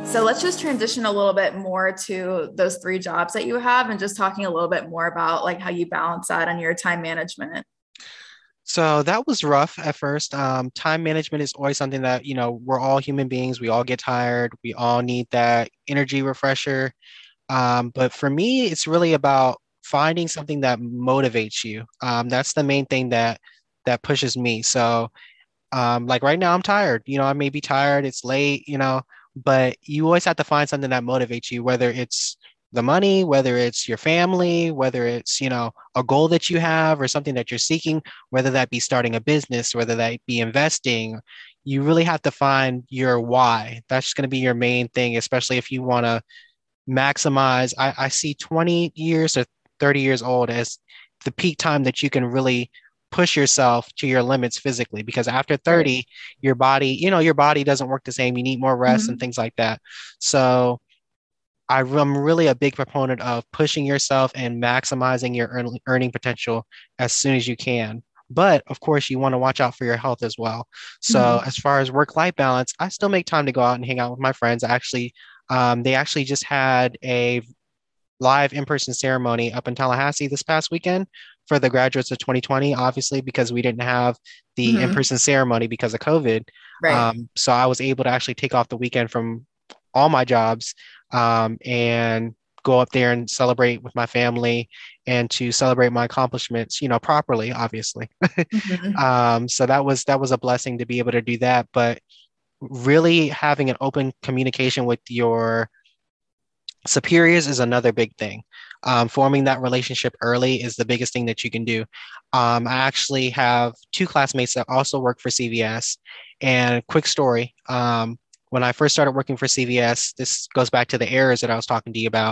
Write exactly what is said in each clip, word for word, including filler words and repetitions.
So let's just transition a little bit more to those three jobs that you have and just talking a little bit more about like how you balance that on your time management. So that was rough at first. Um, time management is always something that, you know, we're all human beings. We all get tired. We all need that energy refresher. Um, but for me, it's really about finding something that motivates you. Um, that's the main thing that that pushes me. So um, like right now, I'm tired. You know, I may be tired. It's late, you know, but you always have to find something that motivates you, whether it's the money, whether it's your family, whether it's, you know, a goal that you have or something that you're seeking, whether that be starting a business, whether that be investing. You really have to find your why. That's going to be your main thing, especially if you want to maximize. I, I see twenty years or thirty years old as the peak time that you can really push yourself to your limits physically, because after Right. thirty, your body, you know, your body doesn't work the same. You need more rest and Mhm. things like that. So I, am really a big proponent of pushing yourself and maximizing your earn, earning potential as soon as you can. But of course, you want to watch out for your health as well. So Mhm. as far as work-life balance, I still make time to go out and hang out with my friends. I actually, um, they actually just had a live in-person ceremony up in Tallahassee this past weekend for the graduates of twenty twenty, obviously, because we didn't have the Mhm. in-person ceremony because of COVID. Right. Um, so I was able to actually take off the weekend from all my jobs um, and go up there and celebrate with my family and to celebrate my accomplishments, you know, properly, obviously. Mhm. Um, so that was that was a blessing to be able to do that. But really having an open communication with your superiors is another big thing. Um, forming that relationship early is the biggest thing that you can do. Um, I actually have two classmates that also work for C V S. And quick story, um, when I first started working for C V S, this goes back to the errors that I was talking to you about.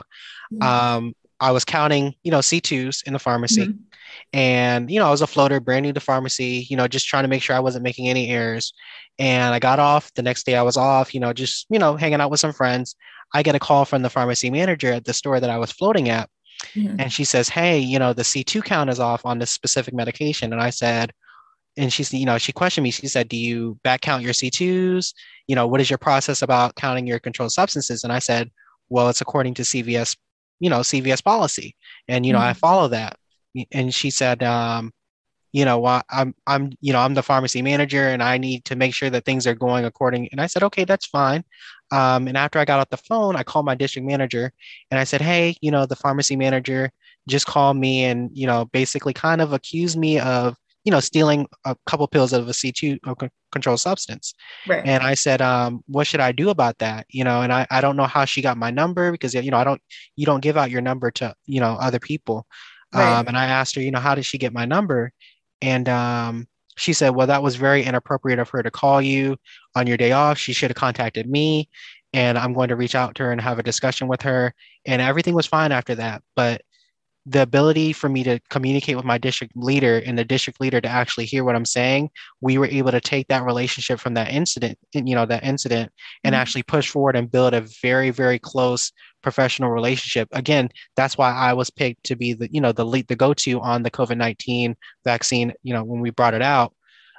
Um, I was counting, you know, C twos in the pharmacy. Mhm. And, you know, I was a floater, brand new to pharmacy, you know, just trying to make sure I wasn't making any errors. And I got off. The next day I was off, you know, just, you know, hanging out with some friends. I get a call from the pharmacy manager at the store that I was floating at. Mhm. And she says, hey, you know, the C two count is off on this specific medication. And I said, and she's, you know, she questioned me. She said, do you back count your C twos? You know, what is your process about counting your controlled substances? And I said, well, it's according to C V S, you know, C V S policy. And, you know, I Mhm. follow that. And she said, um, you know, why I'm, I'm, you know, I'm the pharmacy manager and I need to make sure that things are going according. And I said, okay, that's fine. Um, and after I got off the phone, I called my district manager and I said, hey, you know, the pharmacy manager just called me and, you know, basically kind of accused me of, you know, stealing a couple pills of a C two uh, con- controlled substance. Right. And I said, um, what should I do about that? You know, and I, I don't know how she got my number because, you know, I don't, you don't give out your number to, you know, other people. Um, Right. and I asked her, you know, how did she get my number? And um, she said, well, that was very inappropriate of her to call you on your day off. She should have contacted me, and I'm going to reach out to her and have a discussion with her. And everything was fine after that. But the ability for me to communicate with my district leader and the district leader to actually hear what I'm saying, we were able to take that relationship from that incident, you know, that incident and Mhm. actually push forward and build a very, very close professional relationship. Again, that's why I was picked to be the, you know, the lead, the go-to on the COVID nineteen vaccine, you know, when we brought it out.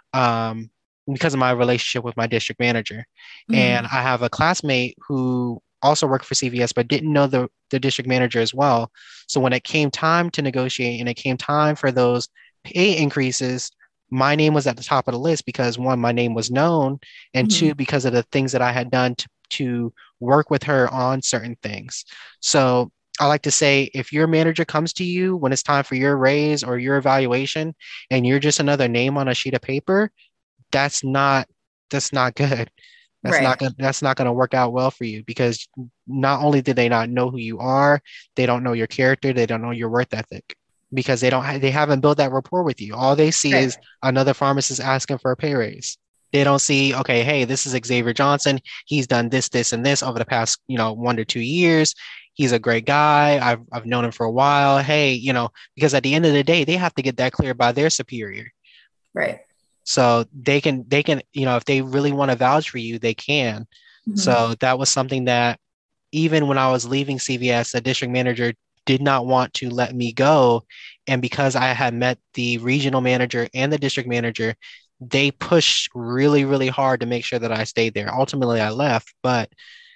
Um, because of my relationship with my district manager. And Mhm. I have a classmate who also worked for C V S, but didn't know the, the district manager as well. So when it came time to negotiate and it came time for those pay increases, my name was at the top of the list because one, my name was known, and two, Mhm. because of the things that I had done to, to work with her on certain things. So I like to say if your manager comes to you when it's time for your raise or your evaluation and you're just another name on a sheet of paper, that's not that's not good. That's not Right. gonna that's not gonna work out well for you because not only do they not know who you are, they don't know your character, they don't know your worth ethic because they don't ha- they haven't built that rapport with you. All they see is Right. another pharmacist asking for a pay raise. They don't see, okay, hey, this is Xavier Johnson. He's done this, this, and this over the past, you know, one to two years. He's a great guy. I've I've known him for a while. Hey, you know, because at the end of the day, they have to get that clear by their superior. Right. So they can they can, you know, if they really want to vouch for you, they can. Mhm. So that was something that even when I was leaving C V S, the district manager did not want to let me go. And because I had met the regional manager and the district manager, they pushed really, really hard to make sure that I stayed there. Ultimately, I left, but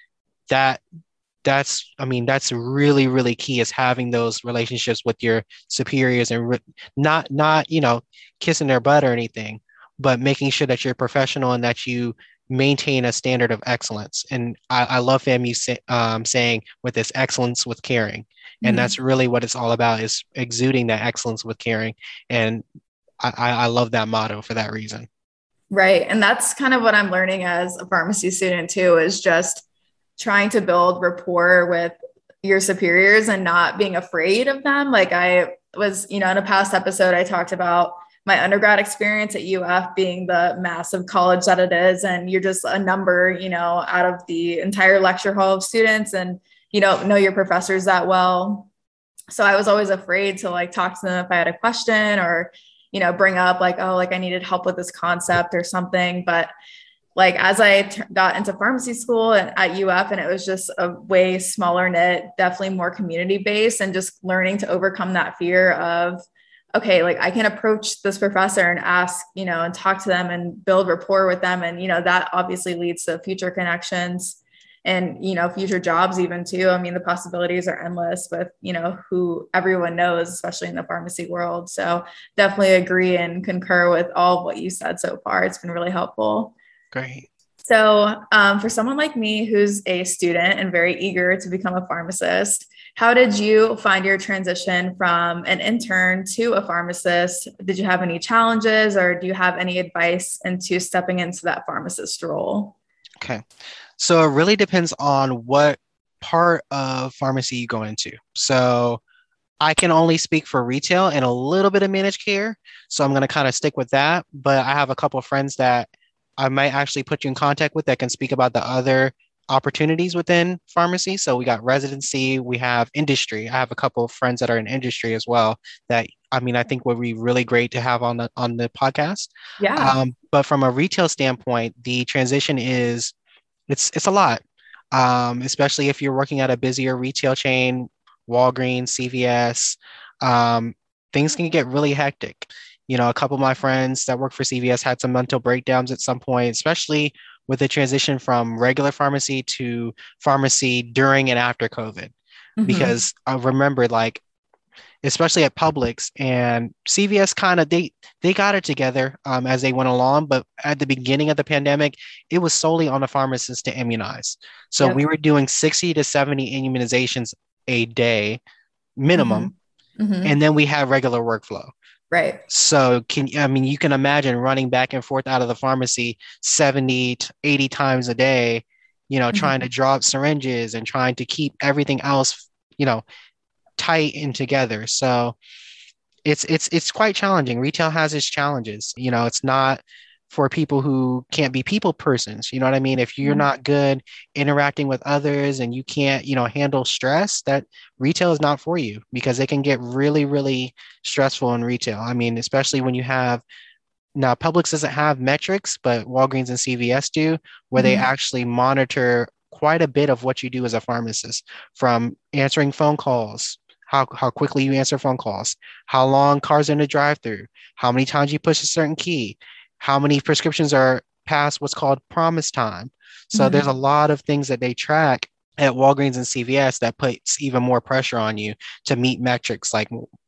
that that's I mean that's really really key, is having those relationships with your superiors, and re- not not you know kissing their butt or anything, but making sure that you're professional and that you maintain a standard of excellence. And I, I love FAMU say, um, saying with this, excellence with caring, and Mhm. that's really what it's all about, is exuding that excellence with caring. And I, I I love that motto for that reason. Right. And that's kind of what I'm learning as a pharmacy student too, is just trying to build rapport with your superiors and not being afraid of them. Like I was, you know, in a past episode, I talked about my undergrad experience at U F being the massive college that it is. And you're just a number, you know, out of the entire lecture hall of students, and you don't know your professors that well. So I was always afraid to like talk to them if I had a question, or, you know, bring up like, oh, like I needed help with this concept or something. But like as I t- got into pharmacy school and at U F, and it was just a way smaller knit, definitely more community based, and just learning to overcome that fear of, okay, like I can approach this professor and ask, you know, and talk to them and build rapport with them. And, you know, that obviously leads to future connections and, you know, future jobs even too. I mean, the possibilities are endless with, you know, who everyone knows, especially in the pharmacy world. So definitely agree and concur with all of what you said so far. It's been really helpful. Great. So, um, for someone like me who's a student and very eager to become a pharmacist, how did you find your transition from an intern to a pharmacist? Did you have any challenges, or do you have any advice into stepping into that pharmacist role? Okay. So it really depends on what part of pharmacy you go into. So I can only speak for retail and a little bit of managed care. So I'm going to kind of stick with that. But I have a couple of friends that I might actually put you in contact with that can speak about the other opportunities within pharmacy. So we got residency, we have industry. I have a couple of friends that are in industry as well that, I mean, I think would be really great to have on the on the podcast. Yeah. Um, but from a retail standpoint, the transition is it's it's a lot, um, especially if you're working at a busier retail chain, Walgreens, C V S. Um, things can get really hectic. You know, a couple of my friends that work for C V S had some mental breakdowns at some point, especially with the transition from regular pharmacy to pharmacy during and after COVID. Mm-hmm. Because I remember, like, especially at Publix and C V S, kind of they they got it together um, as they went along. But at the beginning of the pandemic, it was solely on the pharmacists to immunize. So we Yep. were doing sixty to seventy immunizations a day Mm-hmm. minimum, Mm-hmm. and then we had regular workflow. Right. So can I mean you can imagine running back and forth out of the pharmacy seventy to eighty times a day, you know, trying Mm-hmm. to draw up syringes and trying to keep everything else, you know, tight and together. So it's it's it's quite challenging. Retail has its challenges. You know, it's not for people who can't be people persons. You know what I mean? If you're not good interacting with others and you can't, you know, handle stress, that retail is not for you, because it can get really, really stressful in retail. I mean, especially when you have now Publix doesn't have metrics, but Walgreens and C V S do, where they Mm-hmm. actually monitor quite a bit of what you do as a pharmacist, from answering phone calls, how, how quickly you answer phone calls, how long cars are in the drive-through, how many times you push a certain key, how many prescriptions are past what's called promise time. So there's a Mm-hmm. lot of things that they track at Walgreens and C V S that puts even more pressure on you to meet metrics. Like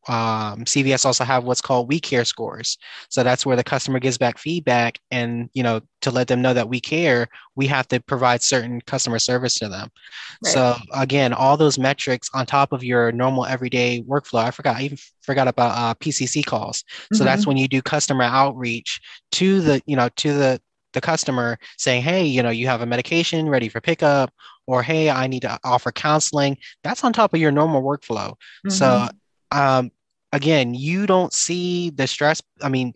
um, C V S also have what's called We Care scores. So that's where the customer gives back feedback, and you know, to let them know that we care, we have to provide certain customer service to them. Right. So again, all those metrics on top of your normal everyday workflow. I forgot, I even forgot about uh, P C C calls. So that's Mm-hmm. when you do customer outreach to the, you know, to the the customer, saying, hey, you know, you have a medication ready for pickup, or hey, I need to offer counseling. That's on top of your normal workflow. So Mm-hmm. um, again, you don't see the stress. I mean,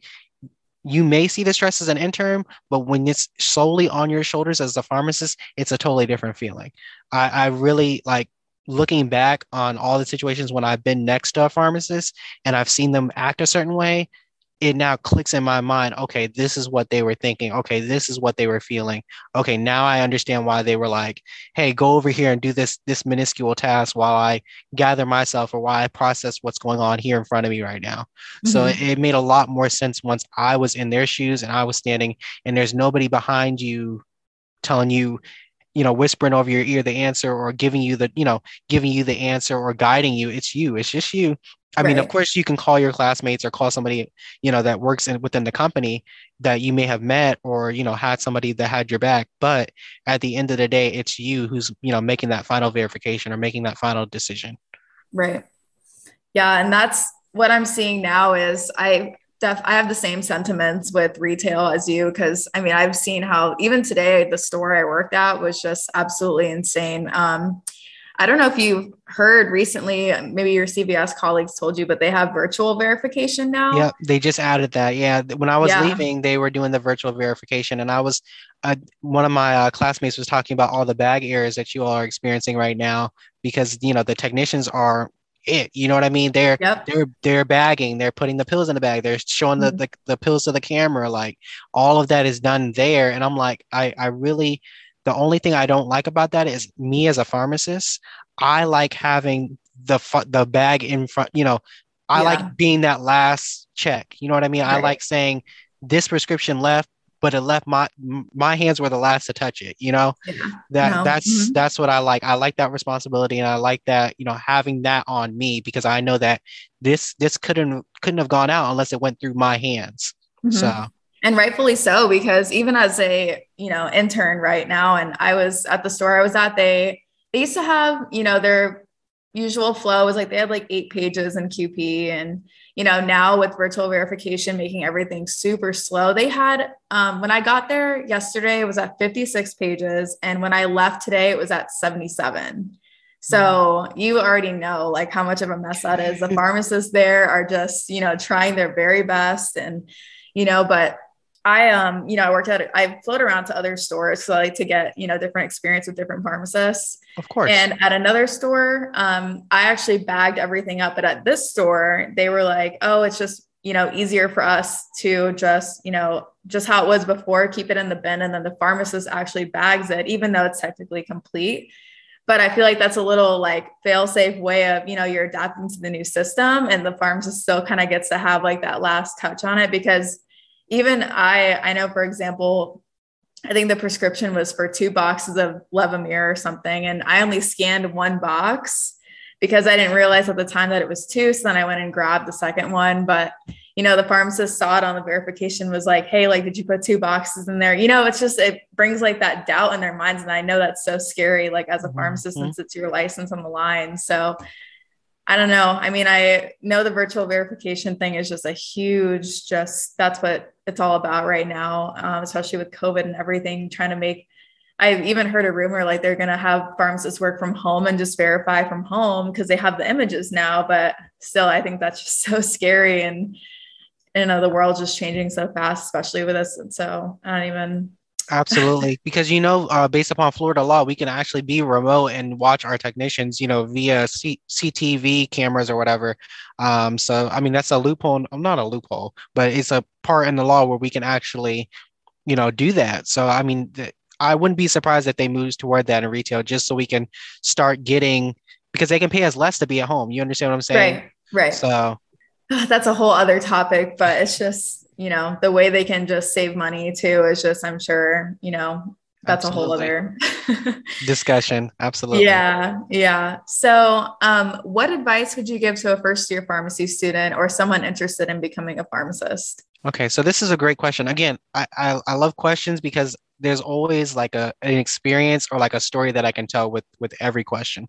you may see the stress as an intern, but when it's solely on your shoulders as a pharmacist, it's a totally different feeling. I, I really like looking back on all the situations when I've been next to a pharmacist and I've seen them act a certain way. It now clicks in my mind. Okay, this is what they were thinking. Okay, this is what they were feeling. Okay, now I understand why they were like, hey, go over here and do this this minuscule task while I gather myself, or while I process what's going on here in front of me right now. So it, Mm-hmm. it made a lot more sense once I was in their shoes and I was standing and there's nobody behind you telling you, you know, whispering over your ear the answer or giving you the, you know, giving you the answer or guiding you. It's you. It's just you. I mean, of Right. course, you can call your classmates or call somebody, you know, that works in within the company that you may have met or, you know, had somebody that had your back. But at the end of the day, it's you who's, you know, making that final verification or making that final decision. Right. Yeah, and that's what I'm seeing now is I def I have the same sentiments with retail as you because I mean I've seen how even today the store I worked at was just absolutely insane. Um, I don't know if you've heard recently, maybe your C V S colleagues told you, but they have virtual verification now. Yep, they just added that. Yeah, th- when I was Yeah. leaving, they were doing the virtual verification, and I was, uh, one of my uh, classmates was talking about all the bag errors that you all are experiencing right now because you know the technicians are it. You know what I mean? They're Yep. they're they're bagging, they're putting the pills in the bag, they're showing the Mhm. the, the pills to the camera. Like all of that is done there, and I'm like, I I really, the only thing I don't like about that is me as a pharmacist. I like having the fu- the bag in front, you know. I like Yeah. being that last check. You know what I mean? I Right. like saying this prescription left, but it left my my hands were the last to touch it. You know, Yeah. that No. that's Mhm. that's what I like. I like that responsibility, and I like that, you know, having that on me because I know that this this couldn't couldn't have gone out unless it went through my hands. Mhm. So, And rightfully so, because even as a, you know, intern right now, and I was at the store I was at, they they used to have, you know, their usual flow was like they had like eight pages in Q P. And, you know, now with virtual verification making everything super slow, they had um when I got there yesterday, it was at fifty-six pages. And when I left today, it was at seventy-seven. mhm. So you already know like how much of a mess that is. The pharmacists there are just, you know, trying their very best and you know, but I um, you know, I worked at I float around to other stores so I like to get, you know, different experience with different pharmacists. Of course. And at another store, um, I actually bagged everything up. But at this store, they were like, oh, it's just, you know, easier for us to just, you know, just how it was before, keep it in the bin, and then the pharmacist actually bags it, even though it's technically complete. But I feel like that's a little like fail safe way of, you know, you're adapting to the new system and the pharmacist still kind of gets to have like that last touch on it because even I, I know, for example, I think the prescription was for two boxes of Levemir or something. And I only scanned one box because I didn't realize at the time that it was two. So then I went and grabbed the second one. But, you know, the pharmacist saw it on the verification was like, hey, like, did you put two boxes in there? You know, it's just, it brings like that doubt in their minds. And I know that's so scary, like as a pharmacist, Mhm. since it's your license on the line. So I don't know. I mean, I know the virtual verification thing is just a huge, just that's what it's all about right now, um, especially with COVID and everything, trying to make. I've even heard a rumor like they're going to have pharmacists work from home and just verify from home because they have the images now. But still, I think that's just so scary. And, you know, the world's just changing so fast, especially with us. And so I don't even. Absolutely, because you know, uh, based upon Florida law, we can actually be remote and watch our technicians, you know, via C CTV cameras or whatever. Um, so, I mean, that's a loophole. I'm not a loophole, but it's a part in the law where we can actually, you know, do that. So, I mean, th I wouldn't be surprised if they moves toward that in retail, just so we can start getting because they can pay us less to be at home. You understand what I'm saying? Right. Right. So, That's a whole other topic, but it's just, you know, the way they can just save money too is just, I'm sure, you know, that's a whole absolutely, other. discussion. Absolutely. Yeah, yeah. So, um, what advice would you give to a first year pharmacy student or someone interested in becoming a pharmacist? Okay, so this is a great question. Again, I, I, I love questions because there's always like a an experience or like a story that I can tell with with every question.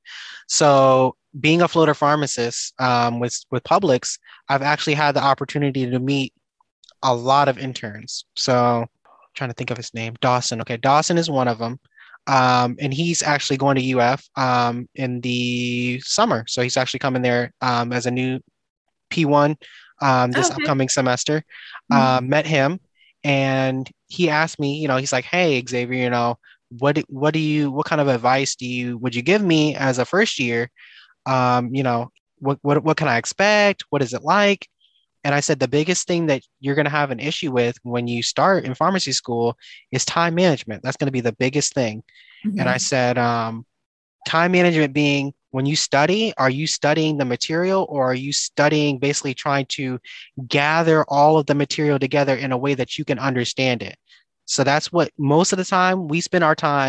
So being a floater pharmacist um, with with Publix, I've actually had the opportunity to meet a lot of interns. So trying to think of his name, Dawson. Okay, Dawson is one of them. Um, and he's actually going to U F um, in the summer. So he's actually coming there um, as a new P one um, Oh, this okay. upcoming semester. Uh, Mhm. met him, and he asked me, you know, he's like, "Hey, Xavier, you know, what do- what do you, what kind of advice do you would you give me as a first year? Um, you know, what what what can I expect? What is it like?" And I said, the biggest thing that you're going to have an issue with when you start in pharmacy school is time management. That's going to be the biggest thing. And I Mhm. said, um, time management being when you study, are you studying the material or are you studying basically trying to gather all of the material together in a way that you can understand it? So that's what most of the time we spend our time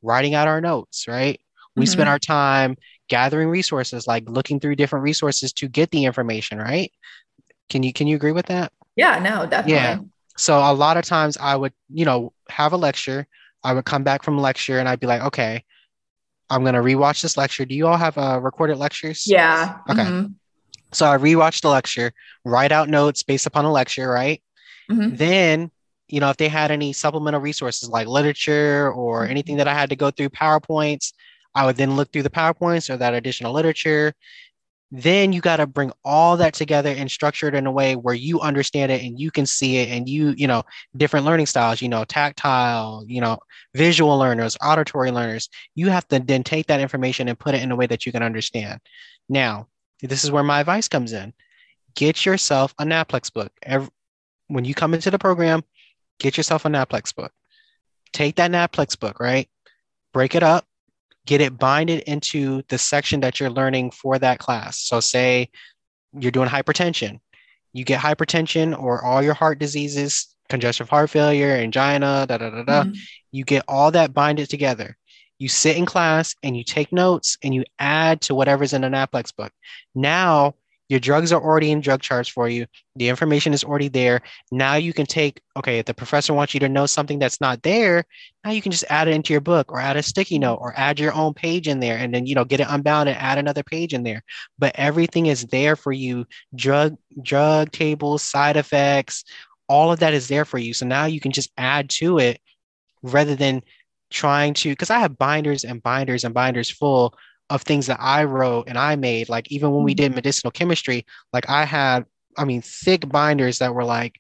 writing out our notes, right? We spend Mhm. our time gathering resources, like looking through different resources to get the information, right? Can you can you agree with that? Yeah, no, Yeah. definitely. So a lot of times I would, you know, have a lecture. I would come back from lecture and I'd be like, okay, I'm gonna rewatch this lecture. Do you all have uh, recorded lectures? Yeah. Okay. Hmm. So I rewatched the lecture, write out notes based upon the lecture, right? Hmm. Then, you know, if they had any supplemental resources like literature or anything that I had to go through, PowerPoints, I would then look through the PowerPoints or that additional literature. Then you got to bring all that together and structure it in a way where you understand it and you can see it and you, you know, different learning styles, you know, tactile, you know, visual learners, auditory learners. You have to then take that information and put it in a way that you can understand. Now, this is where my advice comes in. Get yourself a NAPLEX book. Every, when you come into the program, get yourself a NAPLEX book. Take that NAPLEX book, right? Break it up, get it binded into the section that you're learning for that class. So say you're doing hypertension. You get hypertension or all your heart diseases, congestive heart failure, angina, da da da da. Hmm. You get all that binded together. You sit in class and you take notes and you add to whatever's in the NAPLEX book. Now your drugs are already in drug charts for you. The information is already there. Now you can take, okay, if the professor wants you to know something that's not there, now you can just add it into your book or add a sticky note or add your own page in there and then, you know, get it unbound and add another page in there. But everything is there for you. Drug, drug tables, side effects, all of that is there for you. So now you can just add to it rather than trying to, because I have binders and binders and binders full of things that I wrote and I made. Like even when we did medicinal chemistry, like I had, I mean, thick binders that were like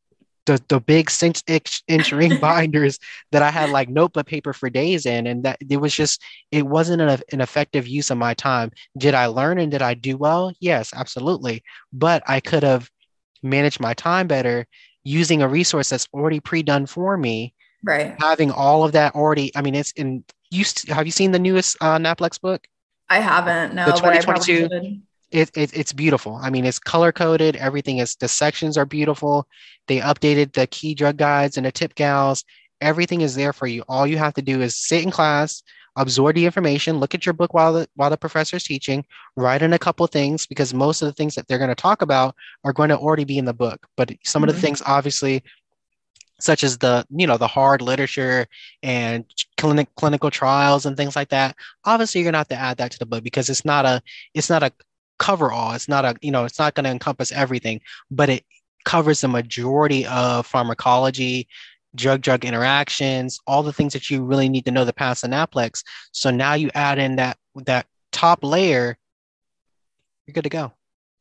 the the big six inch, inch ring binders that I had like notebook paper for days in, and that it was just it wasn't an, an effective use of my time. Did I learn and did I do well? Yes, absolutely. But I could have managed my time better using a resource that's already pre-done for me, Right. having all of that already. I mean, it's in. You st- have you seen the newest uh, NAPLEX book, I haven't, the no, but I probably twenty twenty-two? should. It, it it's beautiful. I mean, it's color coded. Everything is the sections are beautiful. They updated the key drug guides and the tip gals. Everything is there for you. All you have to do is sit in class, absorb the information, look at your book while the while the professor's teaching, write in a couple things because most of the things that they're going to talk about are going to already be in the book. But some of the Mhm. things, obviously, such as the you know the hard literature and clinic clinical trials and things like that, obviously you're going to have to add that to the book because it's not a it's not a cover all. It's not a you know it's not going to encompass everything, but it covers the majority of pharmacology, drug drug interactions, all the things that you really need to know to pass anaplex. So now you add in that that top layer, you're good to go.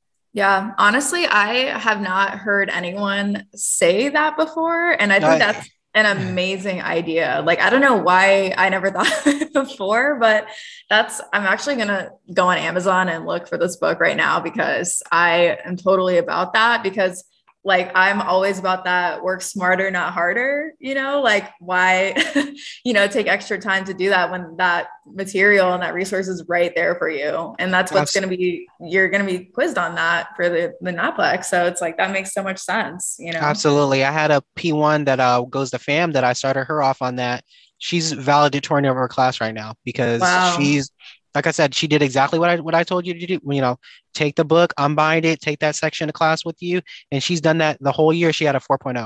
Yeah, honestly, I have not heard anyone say that before. And I think Uh, that's an amazing idea. Like, I don't know why I never thought of it before, but that's, I'm actually going to go on Amazon and look for this book right now because I am totally about that. Because like I'm always about that work smarter, not harder, you know, like why, you know, take extra time to do that when that material and that resource is right there for you. And that's what's going to be, you're going to be quizzed on that for the, the NAPLEX. So it's like, that makes so much sense, you know? Absolutely. I had a P one that uh, goes to FAM that I started her off on that. She's valedictorian of her class right now because Wow. she's, like I said, she did exactly what I what I told you to do. You know, take the book, unbind it, take that section of class with you, and she's done that the whole year. She had a 4.0,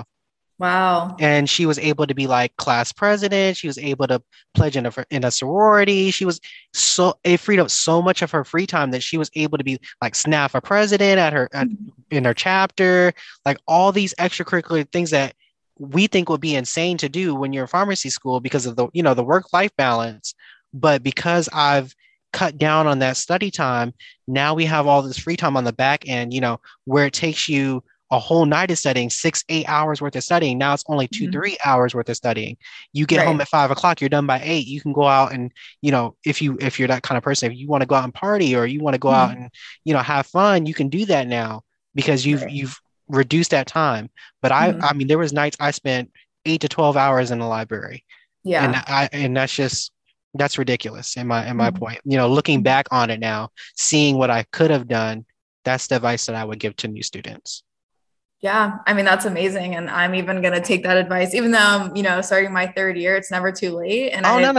Wow. and she was able to be like class president. She was able to pledge in a in a sorority. She was so it freed up so much of her free time that she was able to be like S N A F a president at her at, in her chapter, like all these extracurricular things that we think would be insane to do when you're in pharmacy school because of the you know the work life balance. But because I've cut down on that study time, now we have all this free time on the back end. You know where it takes you a whole night of studying, six, eight hours worth of studying. Now it's only two, Mhm. three hours worth of studying. You get home Right. at five o'clock, you're done by eight. You can go out and, you know, if you if you're that kind of person, if you want to go out and party or you want to go out Mhm. and, you know, have fun, you can do that now because you've Right. you've reduced that time. But I I Mhm. mean, there was nights I spent eight to twelve hours in the library. And Yeah. I and that's just that's ridiculous in my in my Mhm. point. You know, looking back on it now, seeing what I could have done, that's the advice that I would give to new students. Yeah, I mean that's amazing, and I'm even gonna take that advice. Even though I'm, you know, starting my third year, it's never too late. And Oh, no, I, no.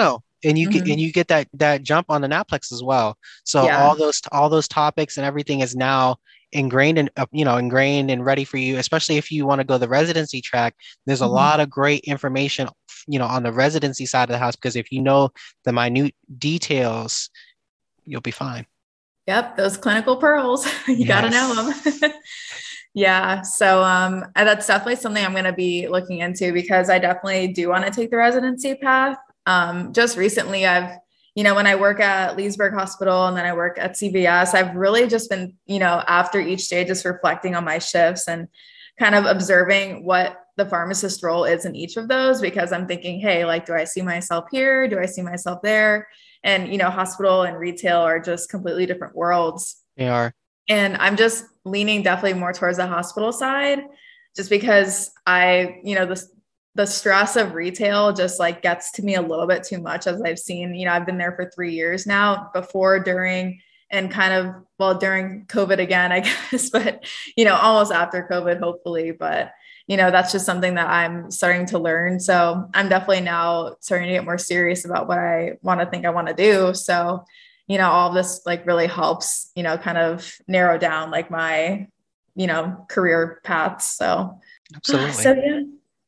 and you get Mhm. and you get that that jump on the NAPLEX as well. So all Yeah. those all those topics and everything is now ingrained and uh, you know ingrained and ready for you, especially if you want to go the residency track. There's a Mhm. lot of great information, you know, on the residency side of the house, because if you know the minute details, you'll be fine. Yep, those clinical pearls. You got to know Yes. them. Yeah. So um, and that's definitely something I'm going to be looking into because I definitely do want to take the residency path. Um, just recently, I've, you know, when I work at Leesburg Hospital and then I work at C V S, I've really just been, you know, after each stage, just reflecting on my shifts and kind of observing what the pharmacist role is in each of those because I'm thinking, hey, like, do I see myself here? Do I see myself there? And, you know, hospital and retail are just completely different worlds. They are. And I'm just leaning definitely more towards the hospital side, just because I, you know, the, the stress of retail just like gets to me a little bit too much as I've seen, you know, I've been there for three years now, before, during, and kind of, well, during COVID again, I guess, but, you know, almost after COVID, hopefully. But, you know, that's just something that I'm starting to learn. So I'm definitely now starting to get more serious about what I want to think I want to do. So, you know, all of this like really helps, you know, kind of narrow down like my, you know, career paths. So, Absolutely. so yeah.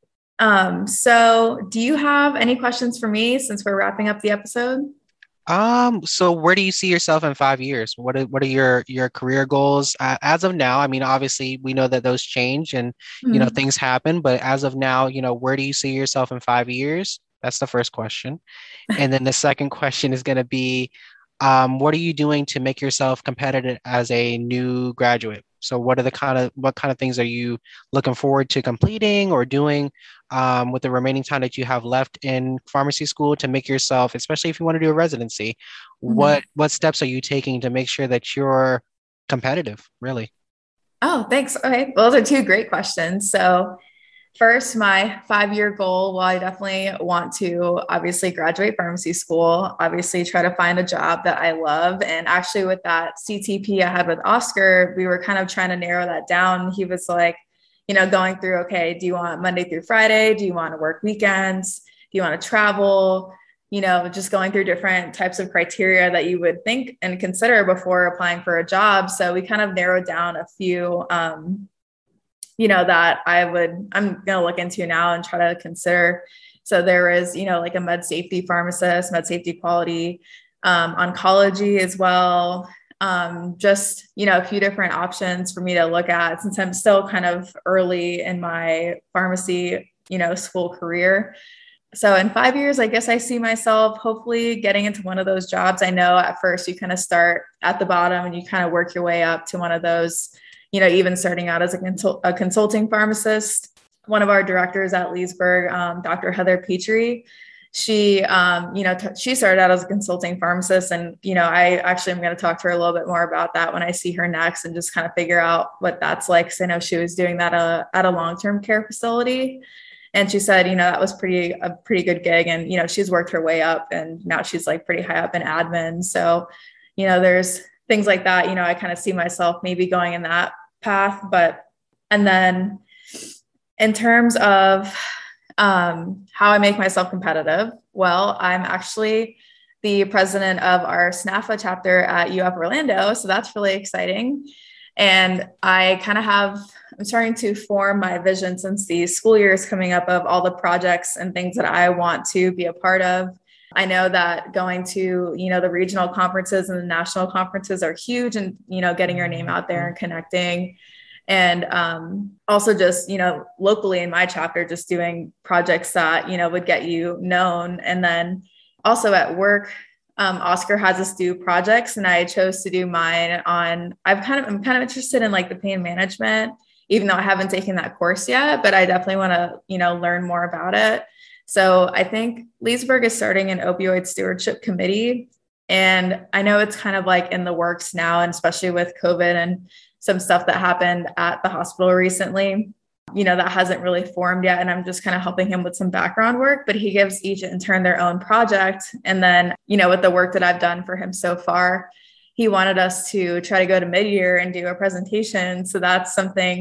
Um, so do you have any questions for me since we're wrapping up the episode? Um, so where do you see yourself in five years? What are what are your your career goals uh, as of now? I mean, obviously we know that those change and you know Mhm. things happen, but as of now, you know, where do you see yourself in five years? That's the first question. And then the second question is going to be, um, what are you doing to make yourself competitive as a new graduate? So what are the kind of what kind of things are you looking forward to completing or doing um, with the remaining time that you have left in pharmacy school to make yourself, especially if you want to do a residency, what Mhm. what steps are you taking to make sure that you're competitive, really? Oh, thanks. Okay. Well, those are two great questions. So, first, my five year goal, well, I definitely want to obviously graduate pharmacy school, obviously try to find a job that I love. And actually, with that C T P I had with Oscar, we were kind of trying to narrow that down. He was like, you know, going through, okay, do you want Monday through Friday? Do you want to work weekends? Do you want to travel? You know, just going through different types of criteria that you would think and consider before applying for a job. So we kind of narrowed down a few um, you know, that I would, I'm going to look into now and try to consider. So there is, you know, like a med safety pharmacist, med safety quality, um, oncology as well. Um, just, you know, a few different options for me to look at since I'm still kind of early in my pharmacy, you know, school career. So in five years, I guess I see myself hopefully getting into one of those jobs. I know at first you kind of start at the bottom and you kind of work your way up to one of those, you know, even starting out as a, consult- a consulting pharmacist. One of our directors at Leesburg, um, Doctor Heather Petrie, she, um, you know, t- she started out as a consulting pharmacist. And, you know, I actually am going to talk to her a little bit more about that when I see her next and just kind of figure out what that's like. Cause I know she was doing that uh, at a long-term care facility. And she said, you know, that was pretty, a pretty good gig. And, you know, she's worked her way up and now she's like pretty high up in admin. So, you know, there's things like that, you know, I kind of see myself maybe going in that path, but, and then in terms of um, how I make myself competitive, well, I'm actually the president of our SNAFA chapter at U F Orlando. So that's really exciting. And I kind of have, I'm starting to form my vision since the school year is coming up of all the projects and things that I want to be a part of. I know that going to, you know, the regional conferences and the national conferences are huge and, you know, getting your name out there and connecting. And um, also just, you know, locally in my chapter, just doing projects that, you know, would get you known. And then also at work, um, Oscar has us do projects and I chose to do mine on, I've kind of, I'm kind of interested in like the pain management, even though I haven't taken that course yet, but I definitely want to, you know, learn more about it. So I think Leesburg is starting an opioid stewardship committee. And I know it's kind of like in the works now, and especially with COVID and some stuff that happened at the hospital recently, you know, that hasn't really formed yet. And I'm just kind of helping him with some background work, but he gives each intern their own project. And then, you know, with the work that I've done for him so far, he wanted us to try to go to mid-year and do a presentation. So that's something,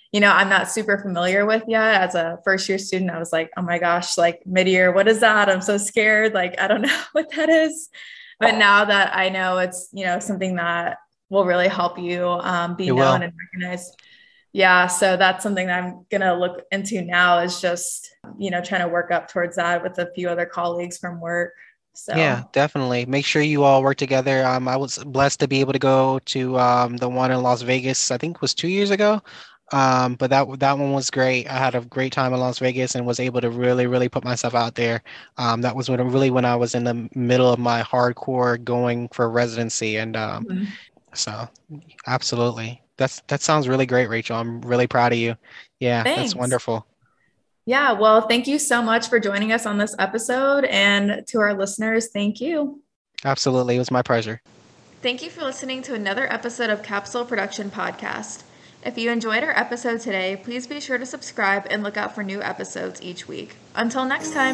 you know, I'm not super familiar with yet. As a first year student, I was like, oh my gosh, like mid-year, what is that? I'm so scared. Like, I don't know what that is. But now that I know it's, you know, something that will really help you um, be It known will. and recognized. Yeah. So that's something that I'm going to look into now, is just, you know, trying to work up towards that with a few other colleagues from work. Yeah, So, definitely. Make sure you all work together. Um, I was blessed to be able to go to um, the one in Las Vegas, I think it was two years ago. Um, but that that one was great. I had a great time in Las Vegas and was able to really, really put myself out there. Um, that was when really when I was in the middle of my hardcore going for residency. And um, mhm. so absolutely. That's that sounds really great, Rachel. I'm really proud of you. Yeah, that's Thanks. wonderful. Yeah. Well, thank you so much for joining us on this episode. And to our listeners, thank you. Absolutely. It was my pleasure. Thank you for listening to another episode of Capsule Production Podcast. If you enjoyed our episode today, please be sure to subscribe and look out for new episodes each week. Until next time.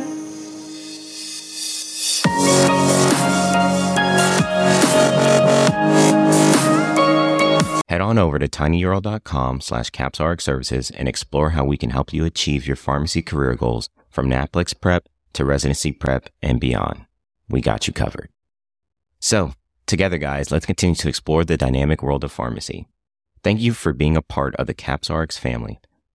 Head on over to tinyurl.com slash capsarg services and explore how we can help you achieve your pharmacy career goals from NAPLEX prep to residency prep and beyond. We got you covered. So, together guys, let's continue to explore the dynamic world of pharmacy. Thank you for being a part of the CapsRx family.